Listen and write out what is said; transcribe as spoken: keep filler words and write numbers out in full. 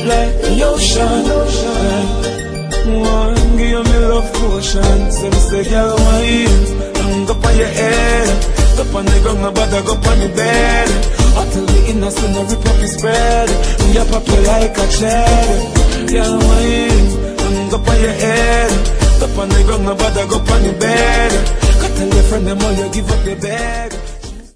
like the ocean. One, give me love potion. Say me say, girl, wine, hang up on your head. Up on the ground, nobody go on the bed. Until the innocent, every puppy spread. We a puppy like a cherry. Girl, wine, hang up on your head. Up on the ground, nobody go on the bed. Go tell your friend them all you give up your bed.